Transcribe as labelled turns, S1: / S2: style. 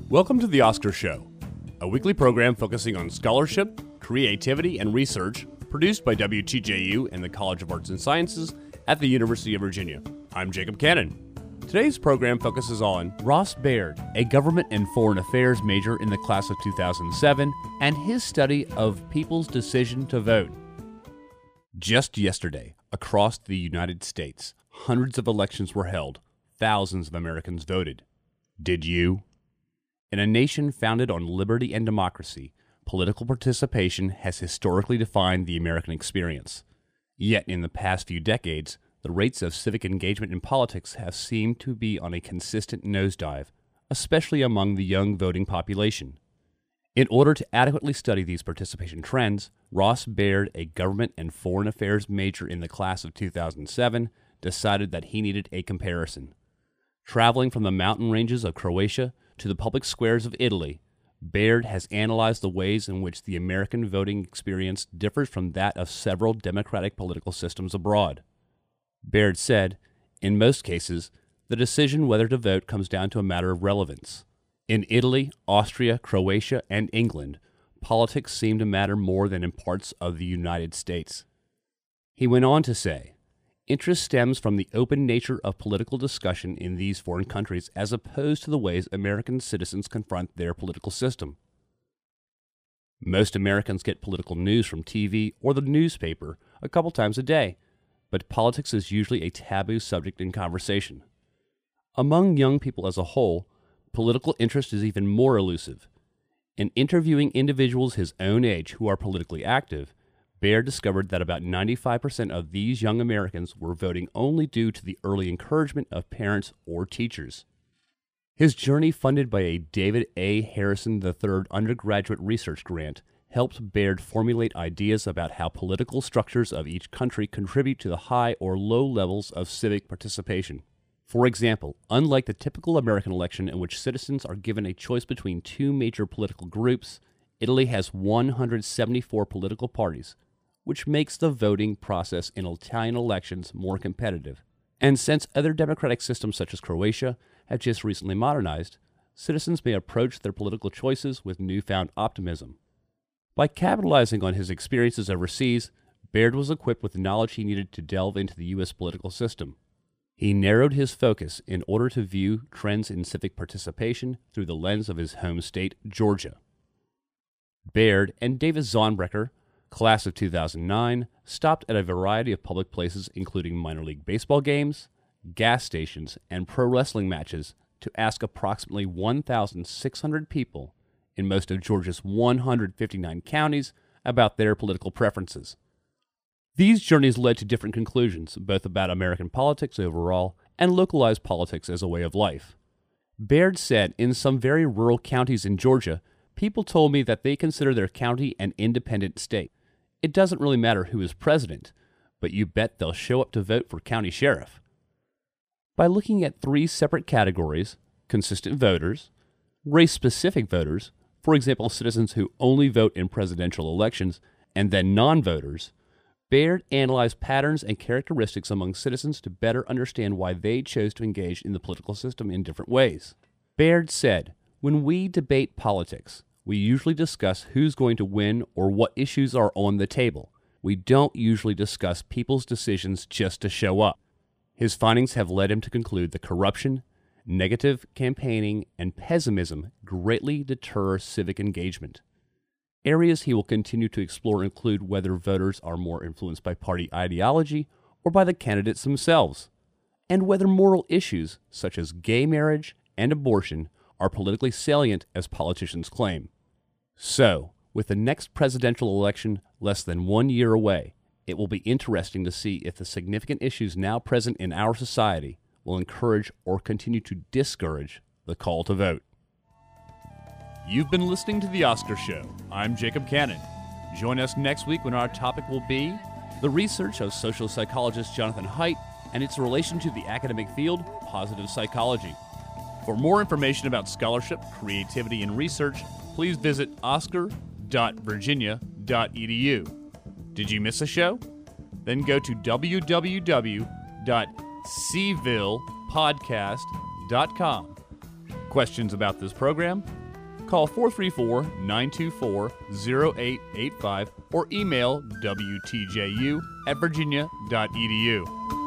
S1: Welcome to The Oscar Show, a weekly program focusing on scholarship, creativity, and research produced by WTJU and the College of Arts and Sciences at the University of Virginia. I'm Jacob Cannon. Today's program focuses on Ross Baird, a government and foreign affairs major in the class of 2007, and his study of people's decision to vote. Just yesterday, across the United States, hundreds of elections were held. Thousands of Americans voted. Did you? In a nation founded on liberty and democracy, political participation has historically defined the American experience. Yet in the past few decades, the rates of civic engagement in politics have seemed to be on a consistent nosedive, especially among the young voting population. In order to adequately study these participation trends, Ross Baird, a government and foreign affairs major in the class of 2007, decided that he needed a comparison. Traveling from the mountain ranges of Croatia to the public squares of Italy, Baird has analyzed the ways in which the American voting experience differs from that of several democratic political systems abroad. Baird said, in most cases, the decision whether to vote comes down to a matter of relevance. In Italy, Austria, Croatia, and England, politics seem to matter more than in parts of the United States. He went on to say, interest stems from the open nature of political discussion in these foreign countries as opposed to the ways American citizens confront their political system. Most Americans get political news from TV or the newspaper a couple times a day, but politics is usually a taboo subject in conversation. Among young people as a whole, political interest is even more elusive. In interviewing individuals his own age who are politically active, Baird discovered that about 95% of these young Americans were voting only due to the early encouragement of parents or teachers. His journey, funded by a David A. Harrison III undergraduate research grant, helped Baird formulate ideas about how political structures of each country contribute to the high or low levels of civic participation. For example, unlike the typical American election in which citizens are given a choice between two major political groups, Italy has 174 political parties, which makes the voting process in Italian elections more competitive. And since other democratic systems such as Croatia have just recently modernized, citizens may approach their political choices with newfound optimism. By capitalizing on his experiences overseas, Baird was equipped with the knowledge he needed to delve into the U.S. political system. He narrowed his focus in order to view trends in civic participation through the lens of his home state, Georgia. Baird and Davis Zonbrecher, class of 2009, stopped at a variety of public places including minor league baseball games, gas stations, and pro wrestling matches to ask approximately 1,600 people in most of Georgia's 159 counties about their political preferences. These journeys led to different conclusions, both about American politics overall and localized politics as a way of life. Baird said, in some very rural counties in Georgia, people told me that they consider their county an independent state. It doesn't really matter who is president, but you bet they'll show up to vote for county sheriff. By looking at three separate categories, consistent voters, race-specific voters, for example, citizens who only vote in presidential elections, and then non-voters, Baird analyzed patterns and characteristics among citizens to better understand why they chose to engage in the political system in different ways. Baird said, when we debate politics, we usually discuss who's going to win or what issues are on the table. We don't usually discuss people's decisions just to show up. His findings have led him to conclude that corruption, negative campaigning, and pessimism greatly deter civic engagement. Areas he will continue to explore include whether voters are more influenced by party ideology or by the candidates themselves, and whether moral issues such as gay marriage and abortion are politically salient as politicians claim. So, with the next presidential election less than 1 year away, it will be interesting to see if the significant issues now present in our society will encourage or continue to discourage the call to vote. You've been listening to The Oscar Show. I'm Jacob Cannon. Join us next week when our topic will be the research of social psychologist Jonathan Haidt and its relation to the academic field, positive psychology. For more information about scholarship, creativity, and research, please visit oscar.virginia.edu. Did you miss a show? Then go to www.cvillepodcast.com. Questions about this program? call 434-924-0885 or email wtju@virginia.edu.